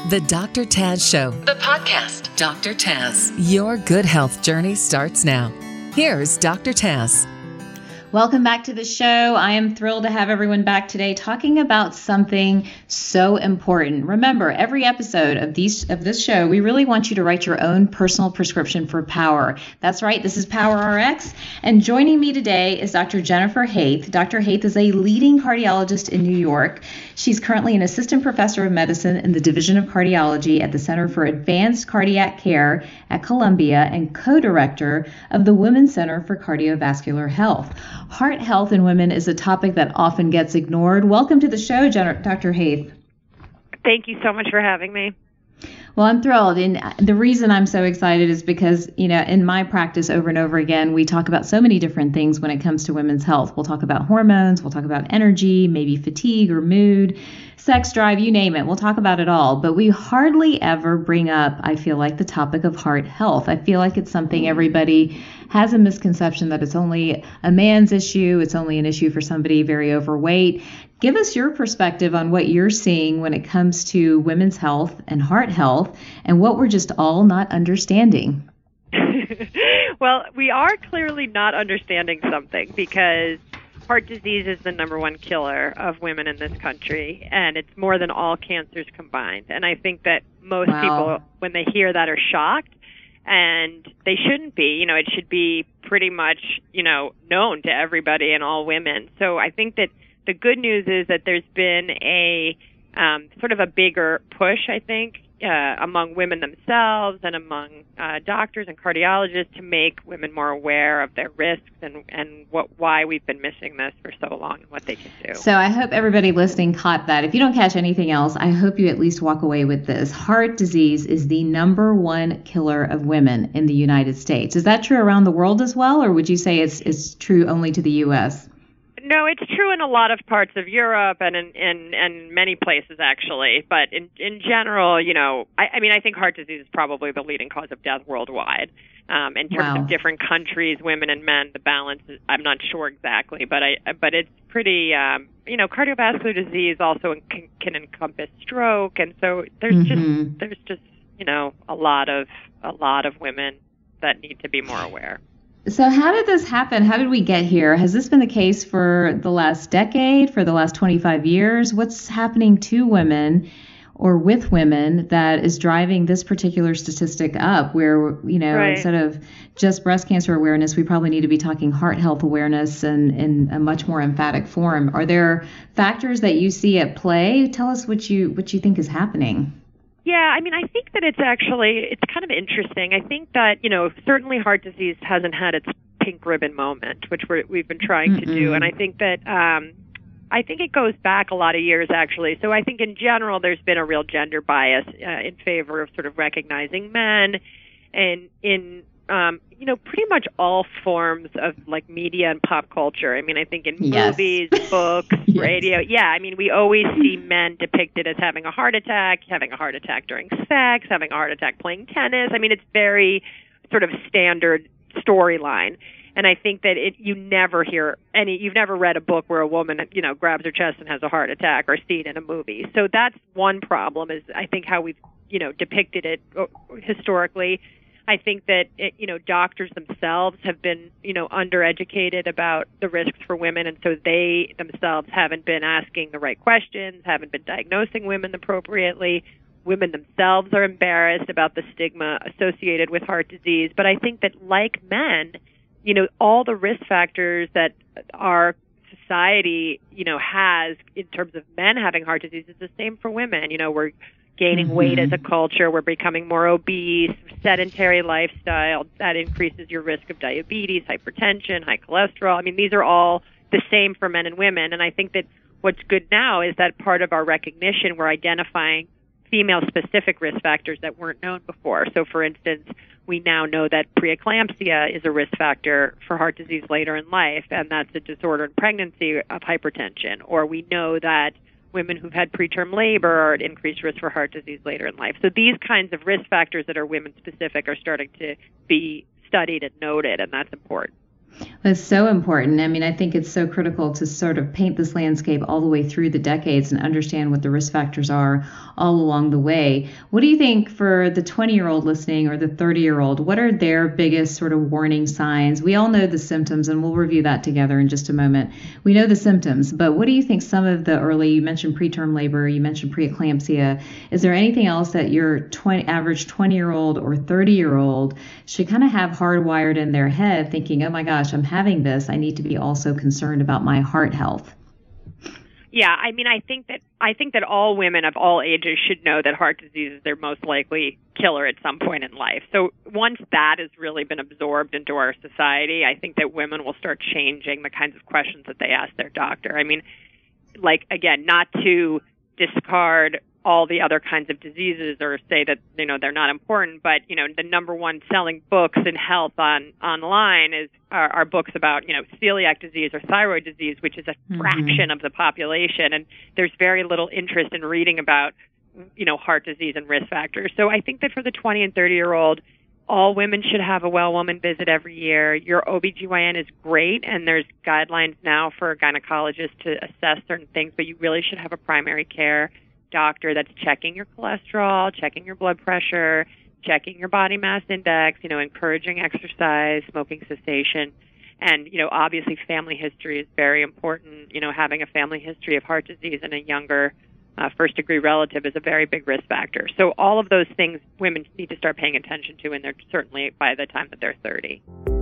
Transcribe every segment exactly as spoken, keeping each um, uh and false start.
The Doctor Taz Show, the podcast. Doctor Taz, your good health journey starts now. Here's Doctor Taz. Welcome back to the show. I am thrilled to have everyone back today talking about something so important. Remember, every episode of these of this show, we really want you to write your own personal prescription for power. That's right, this is Power R X. And joining me today is Doctor Jennifer Haith. Doctor Haith is a leading cardiologist in New York. She's currently an assistant professor of medicine in the Division of Cardiology at the Center for Advanced Cardiac Care at Columbia and co-director of the Women's Center for Cardiovascular Health. Heart health in women is a topic that often gets ignored. Welcome to the show, Doctor Haith. Thank you so much for having me. Well, I'm thrilled. And the reason I'm so excited is because, you know, in my practice over and over again, we talk about so many different things when it comes to women's health. We'll talk about hormones, we'll talk about energy, maybe fatigue or mood, sex drive, you name it. We'll talk about it all. But we hardly ever bring up, I feel like, the topic of heart health. I feel like it's something everybody has a misconception that it's only a man's issue. It's only an issue for somebody very overweight. Give us your perspective on what you're seeing when it comes to women's health and heart health and what we're just all not understanding. Well, we are clearly not understanding something because heart disease is the number one killer of women in this country, and it's more than all cancers combined. And I think that most Wow. people, when they hear that, are shocked. And they shouldn't be. You know, it should be pretty much, you know, known to everybody and all women. So I think that the good news is that there's been a um, sort of a bigger push, I think, uh, among women themselves and among uh, doctors and cardiologists to make women more aware of their risks and, and what why we've been missing this for so long and what they can do. So I hope everybody listening caught that. If you don't catch anything else, I hope you at least walk away with this. Heart disease is the number one killer of women in the United States. Is that true around the world as well, or would you say it's, it's true only to the U S? No, it's true in a lot of parts of Europe and in, in, in many places, actually. But in, in general, you know, I, I mean, I think heart disease is probably the leading cause of death worldwide. Um, in terms Wow. of different countries, women and men, the balance is, I'm not sure exactly, but I but it's pretty, um, you know, cardiovascular disease also can, can encompass stroke. And so there's Mm-hmm. just, there's just, you know, a lot of, a lot of women that need to be more aware. So how did this happen? How did we get here? Has this been the case for the last decade, for the last twenty-five years? What's happening to women or with women that is driving this particular statistic up where, you know, Right. instead of just breast cancer awareness, we probably need to be talking heart health awareness and in a much more emphatic form. Are there factors that you see at play? Tell us what you what you think is happening. Yeah, I mean, I think that it's actually, it's kind of interesting. I think that, you know, certainly heart disease hasn't had its pink ribbon moment, which we're, we've been trying Mm-mm. to do. And I think that, um, I think it goes back a lot of years, actually. So I think in general, there's been a real gender bias uh, in favor of sort of recognizing men and in, um, you know, pretty much all forms of like media and pop culture. I mean, I think in Yes. movies, books, Yes. radio. Yeah, I mean, we always see men depicted as having a heart attack, having a heart attack during sex, having a heart attack playing tennis. I mean, it's very sort of standard storyline. And I think that it, you never hear any, you've never read a book where a woman, you know, grabs her chest and has a heart attack or seen in a movie. So that's one problem is I think how we've, you know, depicted it historically. I think that, it, you know, doctors themselves have been, you know, undereducated about the risks for women, and so they themselves haven't been asking the right questions, haven't been diagnosing women appropriately. Women themselves are embarrassed about the stigma associated with heart disease. But I think that, like men, you know, all the risk factors that our society, you know, has in terms of men having heart disease is the same for women. You know, we're gaining Mm-hmm. weight as a culture. We're becoming more obese, sedentary lifestyle. That increases your risk of diabetes, hypertension, high cholesterol. I mean, these are all the same for men and women. And I think that what's good now is that part of our recognition, we're identifying female-specific risk factors that weren't known before. So, for instance, we now know that preeclampsia is a risk factor for heart disease later in life, and that's a disorder in pregnancy of hypertension. Or we know that women who've had preterm labor are at increased risk for heart disease later in life. So these kinds of risk factors that are women-specific are starting to be studied and noted, and that's important. It's so important. I mean, I think it's so critical to sort of paint this landscape all the way through the decades and understand what the risk factors are all along the way. What do you think for the twenty-year-old listening or the thirty-year-old? What are their biggest sort of warning signs? We all know the symptoms, and we'll review that together in just a moment. We know the symptoms, but what do you think some of the early, you mentioned preterm labor, you mentioned preeclampsia. Is there anything else that your twenty, average twenty-year-old or thirty-year-old should kind of have hardwired in their head thinking, oh my gosh, I'm having this, I need to be also concerned about my heart health? Yeah, I mean, I think that I think that all women of all ages should know that heart disease is their most likely killer at some point in life. So once that has really been absorbed into our society, I think that women will start changing the kinds of questions that they ask their doctor. I mean, like, again, not to discard all the other kinds of diseases or say that, you know, they're not important, but, you know, the number one selling books in health on online is are, are books about, you know, celiac disease or thyroid disease, which is a mm-hmm. fraction of the population. And there's very little interest in reading about, you know, heart disease and risk factors. So I think that for the twenty and thirty year old, all women should have a well woman visit every year. Your O B G Y N is great, and there's guidelines now for gynecologists to assess certain things, but you really should have a primary care doctor that's checking your cholesterol, checking your blood pressure, checking your body mass index, you know, encouraging exercise, smoking cessation. And, you know, obviously family history is very important. You know, having a family history of heart disease in a younger uh, first degree relative is a very big risk factor. So all of those things women need to start paying attention to, and they're certainly by the time that they're thirty.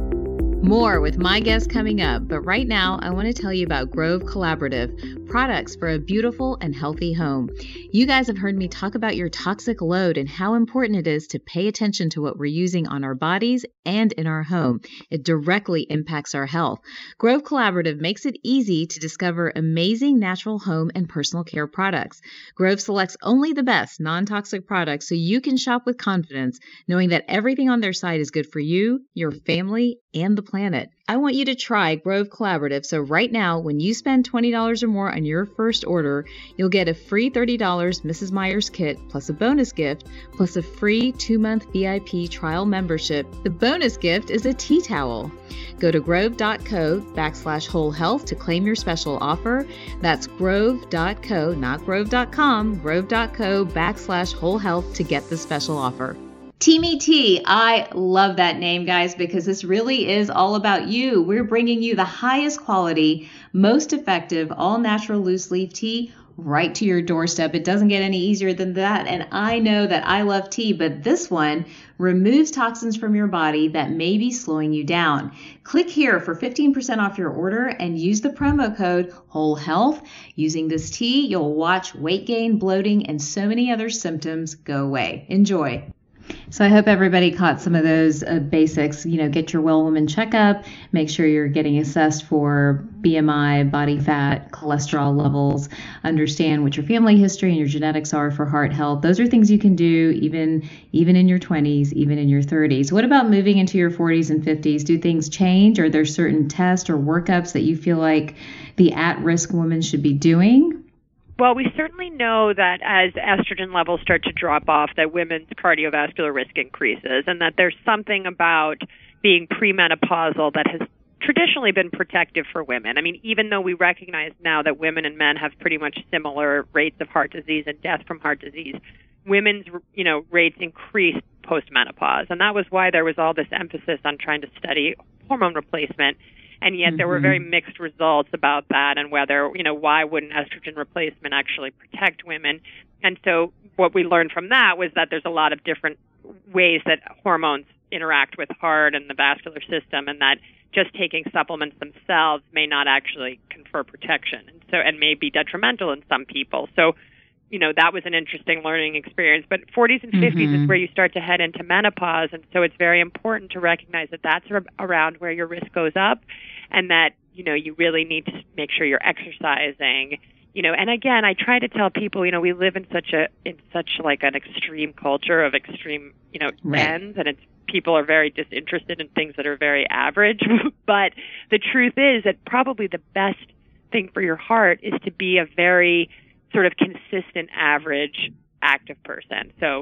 More with my guest coming up, but right now I want to tell you about Grove Collaborative, products for a beautiful and healthy home. You guys have heard me talk about your toxic load and how important it is to pay attention to what we're using on our bodies and in our home. It directly impacts our health. Grove Collaborative makes it easy to discover amazing natural home and personal care products. Grove selects only the best non-toxic products so you can shop with confidence, knowing that everything on their site is good for you, your family, and the planet. I want you to try Grove Collaborative. So right now, when you spend twenty dollars or more on your first order, you'll get a free thirty dollars Missus Myers kit plus a bonus gift plus a free two-month V I P trial membership. The bonus gift is a tea towel. Go to grove.co backslash whole health to claim your special offer. That's grove.co, not grove dot com, grove.co backslash whole health to get the special offer. Teamy Tea. I love that name, guys, because this really is all about you. We're bringing you the highest quality, most effective, all natural loose leaf tea right to your doorstep. It doesn't get any easier than that. And I know that I love tea, but this one removes toxins from your body that may be slowing you down. Click here for fifteen percent off your order and use the promo code Whole Health. Using this tea, you'll watch weight gain, bloating, and so many other symptoms go away. Enjoy. So I hope everybody caught some of those uh, basics. You know, get your well woman checkup, make sure you're getting assessed for B M I, body fat, cholesterol levels, understand what your family history and your genetics are for heart health. Those are things you can do even even in your twenties, even in your thirties. What about moving into your forties and fifties? Do things change? Are there certain tests or workups that you feel like the at-risk woman should be doing? Well, we certainly know that as estrogen levels start to drop off, that women's cardiovascular risk increases, and that there's something about being premenopausal that has traditionally been protective for women. I mean, even though we recognize now that women and men have pretty much similar rates of heart disease and death from heart disease, women's, you know, rates increase post-menopause, and that was why there was all this emphasis on trying to study hormone replacement. And yet there were very mixed results about that and whether, you know, why wouldn't estrogen replacement actually protect women? And so what we learned from that was that there's a lot of different ways that hormones interact with heart and the vascular system, and that just taking supplements themselves may not actually confer protection, and so and may be detrimental in some people. So, you know, that was an interesting learning experience. But forties and fifties mm-hmm. is where you start to head into menopause, and so it's very important to recognize that that's around where your risk goes up, and that, you know, you really need to make sure you're exercising. You know, and again, I try to tell people, you know, we live in such a in such like an extreme culture of extreme, you know, right. ends, and it's people are very disinterested in things that are very average. But the truth is that probably the best thing for your heart is to be a very sort of consistent, average, active person. So,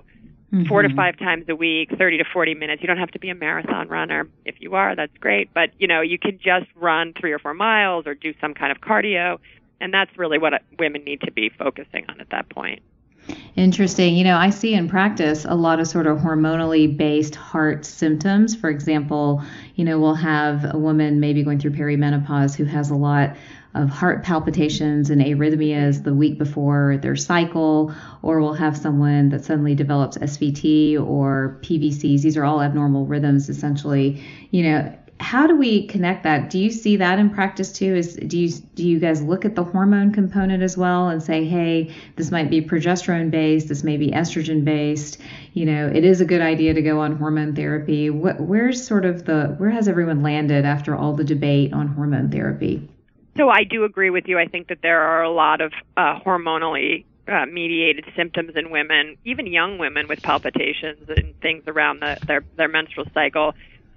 mm-hmm. four to five times a week, thirty to forty minutes. You don't have to be a marathon runner. If you are, that's great. But, you know, you can just run three or four miles or do some kind of cardio. And that's really what women need to be focusing on at that point. Interesting. You know, I see in practice a lot of sort of hormonally based heart symptoms. For example, you know, we'll have a woman maybe going through perimenopause who has a lot of heart palpitations and arrhythmias the week before their cycle, or we'll have someone that suddenly develops S V T or P V Cs. These are all abnormal rhythms, essentially. You know, how do we connect that? Do you see that in practice too? Is do you do you guys look at the hormone component as well and say, hey, this might be progesterone based, this may be estrogen based. You know, it is a good idea to go on hormone therapy. What, where's sort of the where has everyone landed after all the debate on hormone therapy? So I do agree with you. I think that there are a lot of uh, hormonally uh, mediated symptoms in women, even young women with palpitations and things around the, their their menstrual cycle.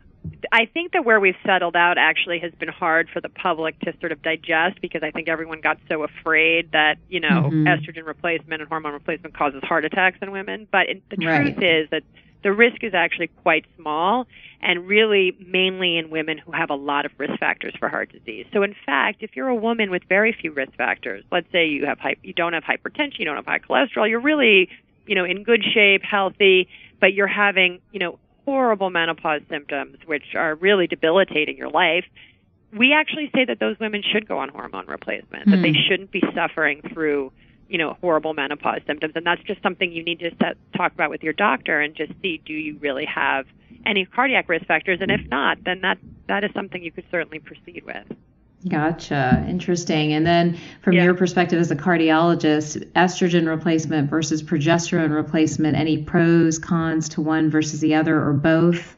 I think that where we've settled out actually has been hard for the public to sort of digest, because I think everyone got so afraid that, you know, mm-hmm. estrogen replacement and hormone replacement causes heart attacks in women. But it, the right. truth is that the risk is actually quite small, and really mainly in women who have a lot of risk factors for heart disease. So in fact, if you're a woman with very few risk factors, let's say you have hy- you don't have hypertension, you don't have high cholesterol, you're really, you know, in good shape, healthy, but you're having, you know, horrible menopause symptoms, which are really debilitating your life, we actually say that those women should go on hormone replacement, mm. that they shouldn't be suffering through, you know, horrible menopause symptoms. And that's just something you need to set, talk about with your doctor and just see, do you really have any cardiac risk factors? And if not, then that that is something you could certainly proceed with. Gotcha. Interesting. And then from yeah. your perspective as a cardiologist, estrogen replacement versus progesterone replacement, any pros, cons to one versus the other, or both?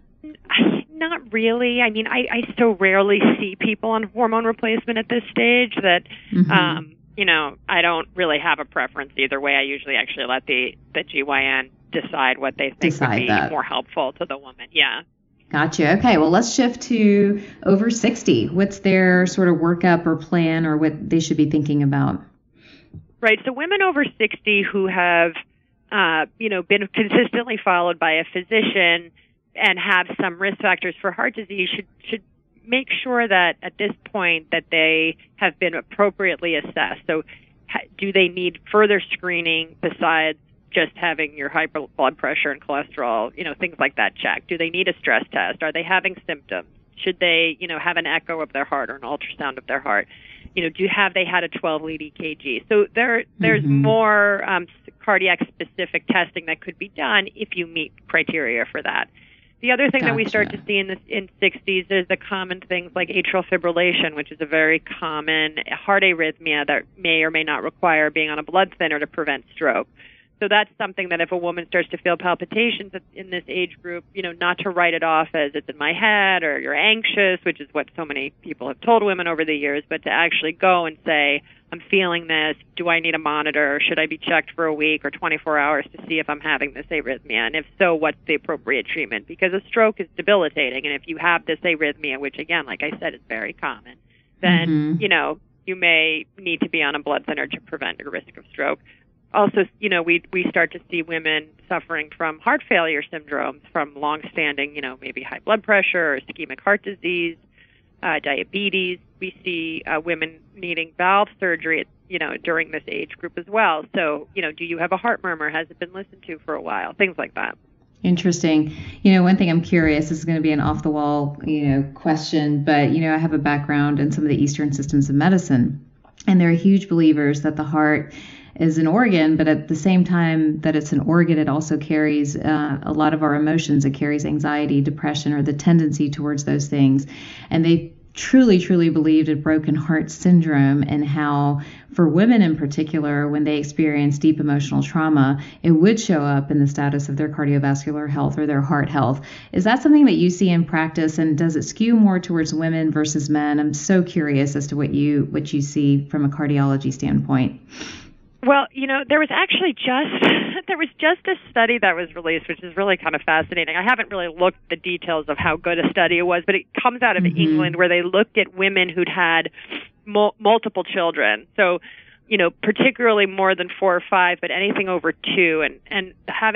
Not really. I mean, I, I so rarely see people on hormone replacement at this stage that, mm-hmm. um, you know, I don't really have a preference either way. I usually actually let the, the G Y N decide what they think decide would be that. more helpful to the woman. Yeah. Gotcha. Okay, well, let's shift to over sixty. What's their sort of workup or plan, or what they should be thinking about? Right. So women over sixty who have, uh, you know, been consistently followed by a physician and have some risk factors for heart disease should should make sure that at this point that they have been appropriately assessed. So, ha- do they need further screening besides just having your high blood pressure and cholesterol, you know, things like that checked? Do they need a stress test? Are they having symptoms? Should they, you know, have an echo of their heart or an ultrasound of their heart? You know, do have they had a twelve lead E K G? So there, there's mm-hmm. more um, cardiac-specific testing that could be done if you meet criteria for that. The other thing gotcha. that we start to see in the in sixties is the common things like atrial fibrillation, which is a very common heart arrhythmia that may or may not require being on a blood thinner to prevent stroke. So that's something that if a woman starts to feel palpitations in this age group, you know, not to write it off as it's in my head or you're anxious, which is what so many people have told women over the years, but to actually go and say, I'm feeling this. Do I need a monitor? Should I be checked for a week or twenty-four hours to see if I'm having this arrhythmia? And if so, what's the appropriate treatment? Because a stroke is debilitating. And if you have this arrhythmia, which again, like I said, is very common, then, mm-hmm. you know, you may need to be on a blood thinner to prevent your risk of stroke. Also, you know, we we start to see women suffering from heart failure syndromes from long-standing, you know, maybe high blood pressure or ischemic heart disease, uh, diabetes. We see uh, women needing valve surgery, you know, during this age group as well. So, you know, do you have a heart murmur? Has it been listened to for a while? Things like that. Interesting. You know, one thing I'm curious, this is going to be an off-the-wall, you know, question, but, you know, I have a background in some of the Eastern systems of medicine, and they're huge believers that the heart is an organ, but at the same time that it's an organ, it also carries uh, a lot of our emotions. It carries anxiety, depression, or the tendency towards those things. And they truly, truly believed in broken heart syndrome, and how for women in particular, when they experience deep emotional trauma, it would show up in the status of their cardiovascular health or their heart health. Is that something that you see in practice, and does it skew more towards women versus men? I'm so curious as to what you what you see from a cardiology standpoint. Well, you know, there was actually just there was just a study that was released, which is really kind of fascinating. I haven't really looked at the details of how good a study it was, but it comes out of mm-hmm. England, where they looked at women who'd had mul- multiple children. So, you know, particularly more than four or five, but anything over two, and and having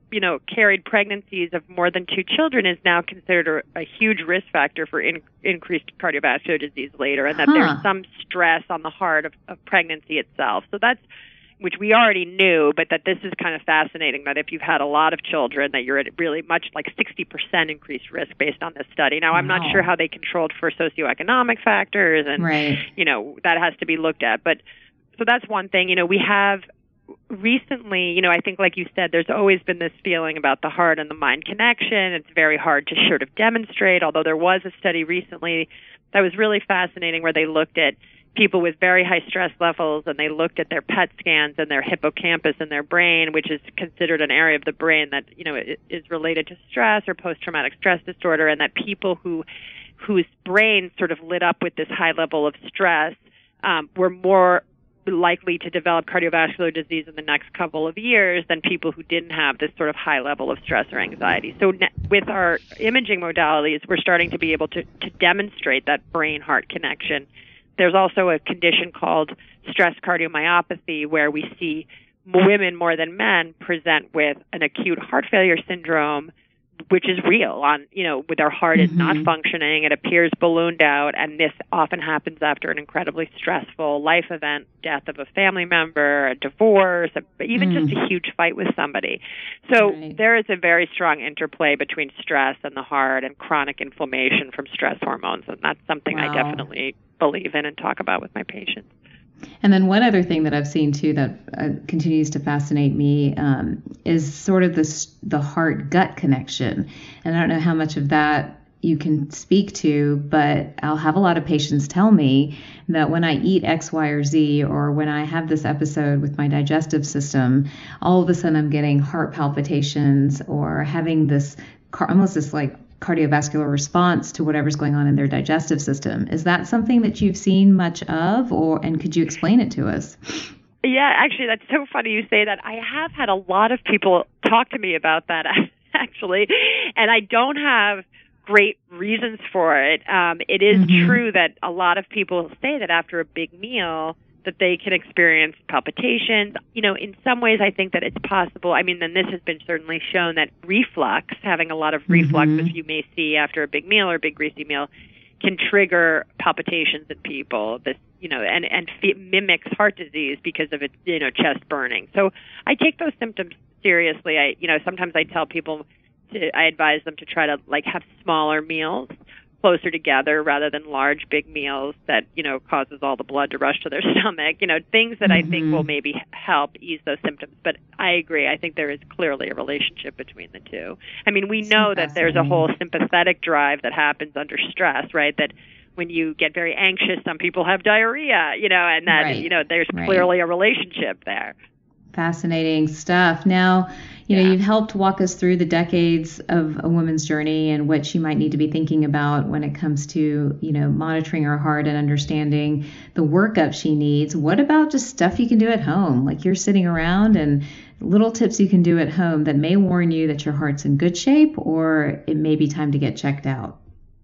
you know, carried pregnancies of more than two children is now considered a, a huge risk factor for in, increased cardiovascular disease later, and that huh. there's some stress on the heart of, of pregnancy itself. So that's, which we already knew, but that this is kind of fascinating, that if you've had a lot of children, that you're at really much like sixty percent increased risk based on this study. Now, I'm wow. not sure how they controlled for socioeconomic factors, and, right. you know, that has to be looked at. But so that's one thing. You know, we have recently, you know, I think like you said, there's always been this feeling about the heart and the mind connection. It's very hard to sort of demonstrate, although there was a study recently that was really fascinating where they looked at people with very high stress levels, and they looked at their P E T scans and their hippocampus in their brain, which is considered an area of the brain that, you know, is related to stress or post-traumatic stress disorder, and that people who whose brains sort of lit up with this high level of stress um, were more likely to develop cardiovascular disease in the next couple of years than people who didn't have this sort of high level of stress or anxiety. So ne- with our imaging modalities, we're starting to be able to, to demonstrate that brain-heart connection. There's also a condition called stress cardiomyopathy, where we see women more than men present with an acute heart failure syndrome, which is real. On, you know, with their heart mm-hmm. is not functioning, it appears ballooned out, and this often happens after an incredibly stressful life event, death of a family member, a divorce, a, even mm. just a huge fight with somebody. So right. there is a very strong interplay between stress and the heart and chronic inflammation from stress hormones, and that's something wow. I definitely believe in and talk about with my patients. And then one other thing that I've seen too that uh, continues to fascinate me um, is sort of this the heart-gut connection. And I don't know how much of that you can speak to, but I'll have a lot of patients tell me that when I eat X, Y, or Z, or when I have this episode with my digestive system, all of a sudden I'm getting heart palpitations or having this car- almost this like cardiovascular response to whatever's going on in their digestive system. Is that something that you've seen much of, or and could you explain it to us? Yeah, actually, that's so funny you say that. I have had a lot of people talk to me about that, actually, and I don't have great reasons for it. Um, it is mm-hmm. true that a lot of people say that after a big meal, that they can experience palpitations. You know, in some ways, I think that it's possible. I mean, then this has been certainly shown that reflux, having a lot of reflux, mm-hmm. as you may see after a big meal or a big greasy meal, can trigger palpitations in people. This, you know, and and f- mimics heart disease because of its, you know, chest burning. So I take those symptoms seriously. I, you know, sometimes I tell people, to, I advise them to try to like have smaller meals closer together rather than large big meals that, you know, causes all the blood to rush to their stomach, you know, things that mm-hmm. I think will maybe help ease those symptoms. But I agree. I think there is clearly a relationship between the two. I mean, we know that there's a whole sympathetic drive that happens under stress, right? That when you get very anxious, some people have diarrhea, you know, and that, right. you know, there's right. clearly a relationship there. Fascinating stuff. Now, you know, yeah. you've helped walk us through the decades of a woman's journey and what she might need to be thinking about when it comes to, you know, monitoring her heart and understanding the workup she needs. What about just stuff you can do at home? Like you're sitting around and little tips you can do at home that may warn you that your heart's in good shape or it may be time to get checked out.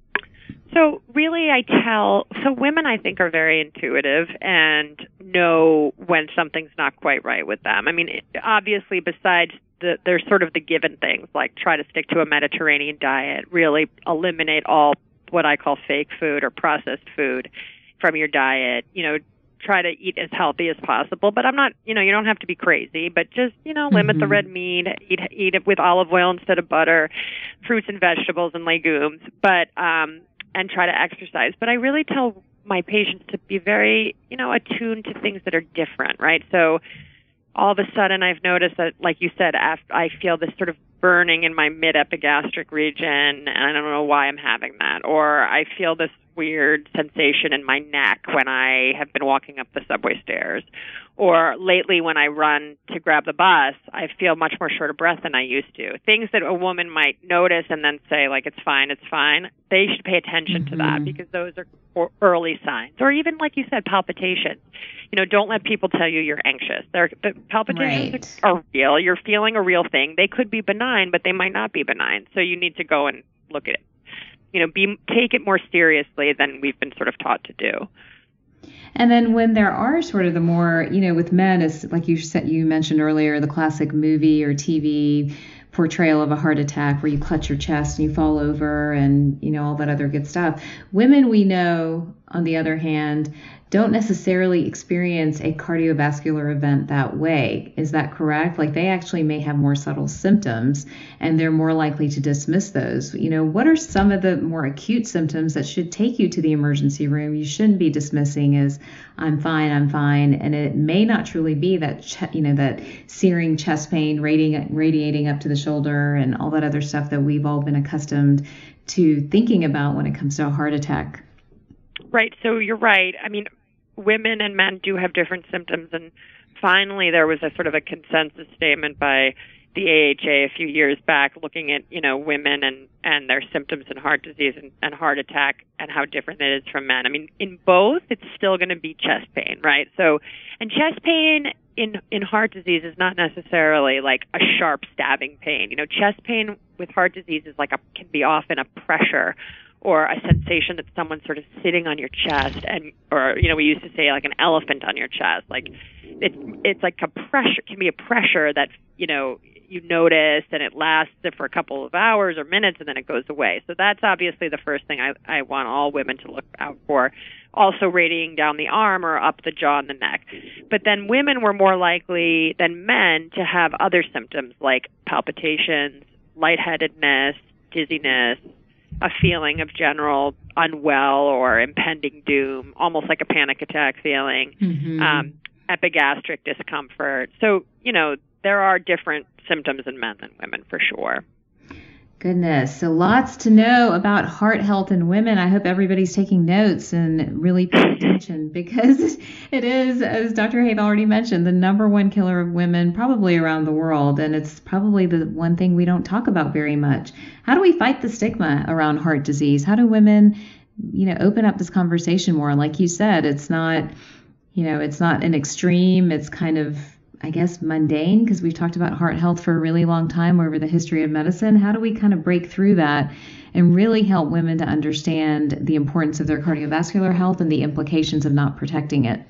So really I tell, so women I think are very intuitive and know when something's not quite right with them. I mean, obviously besides the, there's sort of the given things like try to stick to a Mediterranean diet, really eliminate all what I call fake food or processed food from your diet, you know, try to eat as healthy as possible. But I'm not, you know, you don't have to be crazy, but just, you know, limit mm-hmm. the red meat, eat, eat it with olive oil instead of butter, fruits and vegetables and legumes. But, um, and try to exercise. But I really tell my patients to be very, you know, attuned to things that are different, right? So all of a sudden I've noticed that, like you said, after I feel this sort of burning in my mid-epigastric region, and I don't know why I'm having that. Or I feel this weird sensation in my neck when I have been walking up the subway stairs. Or lately when I run to grab the bus, I feel much more short of breath than I used to. Things that a woman might notice and then say, like, it's fine, it's fine. They should pay attention mm-hmm. to that because those are early signs. Or even, like you said, palpitations. You know, don't let people tell you you're anxious. They're, palpitations right. are real. You're feeling a real thing. They could be benign, but they might not be benign. So you need to go and look at it. You know, be take it more seriously than we've been sort of taught to do. And then when there are sort of the more, you know, with men, as like you said, you mentioned earlier, the classic movie or T V portrayal of a heart attack where you clutch your chest and you fall over and, you know, all that other good stuff. Women, we know, on the other hand, don't necessarily experience a cardiovascular event that way. Is that correct? Like, they actually may have more subtle symptoms and they're more likely to dismiss those. You know, what are some of the more acute symptoms that should take you to the emergency room? You shouldn't be dismissing as I'm fine, I'm fine. And it may not truly be that, ch- you know, that searing chest pain radiating, radiating up to the shoulder and all that other stuff that we've all been accustomed to thinking about when it comes to a heart attack. Right. So you're right. I mean, women and men do have different symptoms. And finally, there was a sort of a consensus statement by the A H A a few years back looking at, you know, women and, and their symptoms in heart disease and, and heart attack and how different it is from men. I mean, in both, it's still going to be chest pain, right? So, and chest pain in, in heart disease is not necessarily like a sharp stabbing pain. You know, chest pain with heart disease is like a, can be often a pressure or a sensation that someone's sort of sitting on your chest, and or you know, we used to say like an elephant on your chest. Like it's it's like a pressure, can be a pressure that, you know, you notice and it lasts for a couple of hours or minutes and then it goes away. So that's obviously the first thing I, I want all women to look out for. Also radiating down the arm or up the jaw and the neck. But then women were more likely than men to have other symptoms like palpitations, lightheadedness, dizziness, a feeling of general unwell or impending doom, almost like a panic attack feeling, mm-hmm. um, epigastric discomfort. So, you know, there are different symptoms in men than women for sure. Goodness. So lots to know about heart health in women. I hope everybody's taking notes and really paying attention, because it is, as Doctor Haith already mentioned, the number one killer of women probably around the world. And it's probably the one thing we don't talk about very much. How do we fight the stigma around heart disease? How do women, you know, open up this conversation more? Like you said, it's not, you know, it's not an extreme. It's kind of, I guess, mundane, because we've talked about heart health for a really long time over the history of medicine. How do we kind of break through that and really help women to understand the importance of their cardiovascular health and the implications of not protecting it?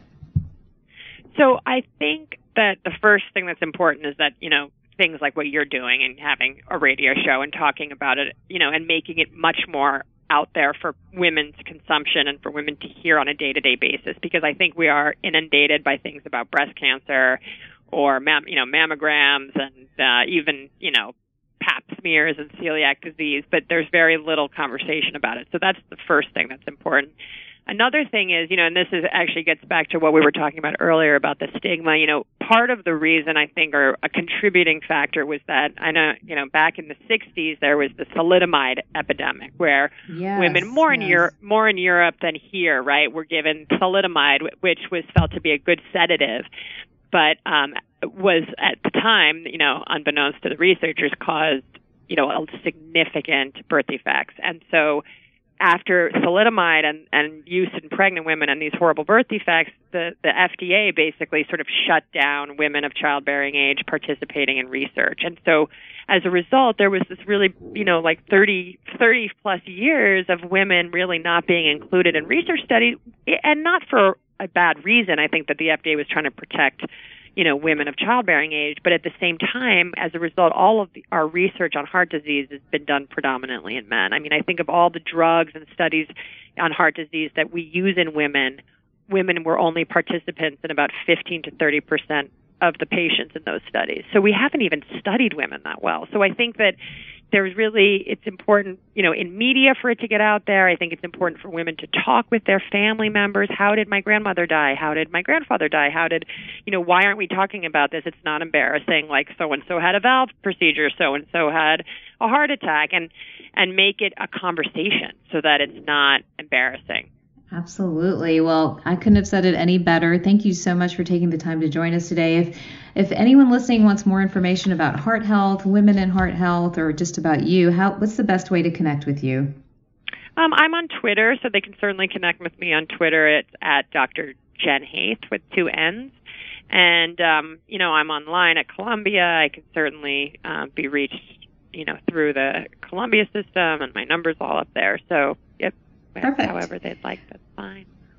So I think that the first thing that's important is that, you know, things like what you're doing and having a radio show and talking about it, you know, and making it much more out there for women's consumption and for women to hear on a day-to-day basis, because I think we are inundated by things about breast cancer or, mam- you know, mammograms and uh, even, you know, pap smears and celiac disease, but there's very little conversation about it. So that's the first thing that's important. Another thing is, you know, and this is actually gets back to what we were talking about earlier about the stigma. You know, part of the reason I think, or a contributing factor, was that I know, you know, back in the sixties there was the thalidomide epidemic, where yes, women more yes. in Europe, more in Europe than here, right, were given thalidomide, which was felt to be a good sedative, but um, was at the time, you know, unbeknownst to the researchers, caused, you know, a significant birth defects, and so. After thalidomide and, and use in pregnant women and these horrible birth defects, the, the F D A basically sort of shut down women of childbearing age participating in research. And so as a result, there was this really, you know, like thirty, thirty plus years of women really not being included in research studies, and not for a bad reason. I think that the F D A was trying to protect, you know, women of childbearing age, but at the same time, as a result, all of the, our research on heart disease has been done predominantly in men. I mean, I think of all the drugs and studies on heart disease that we use in women, women were only participants in about fifteen to thirty percent of the patients in those studies. So we haven't even studied women that well. So I think that there's really, it's important, you know, in media for it to get out there. I think it's important for women to talk with their family members. How did my grandmother die? How did my grandfather die? How did, you know, why aren't we talking about this? It's not embarrassing. Like so-and-so had a valve procedure, so-and-so had a heart attack, and, and make it a conversation so that it's not embarrassing. Absolutely. Well, I couldn't have said it any better. Thank you so much for taking the time to join us today. If if anyone listening wants more information about heart health, women in heart health, or just about you, how what's the best way to connect with you? Um, I'm on Twitter, so they can certainly connect with me on Twitter. It's at Doctor Jen Haith with two N's. And, um, you know, I'm online at Columbia. I can certainly uh, be reached, you know, through the Columbia system, and my number's all up there. So, yep. Perfect. However they'd like, that's fine.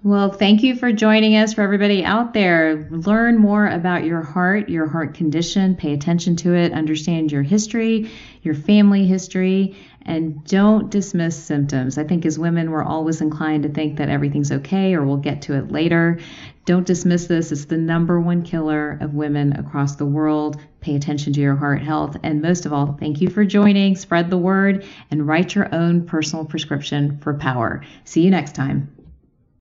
Well, thank you for joining us. For everybody out there, learn more about your heart, your heart condition, pay attention to it, understand your history, your family history, and don't dismiss symptoms. I think as women, we're always inclined to think that everything's okay or we'll get to it later. Don't dismiss this. It's the number one killer of women across the world. Pay attention to your heart health. And most of all, thank you for joining. Spread the word and write your own personal prescription for power. See you next time.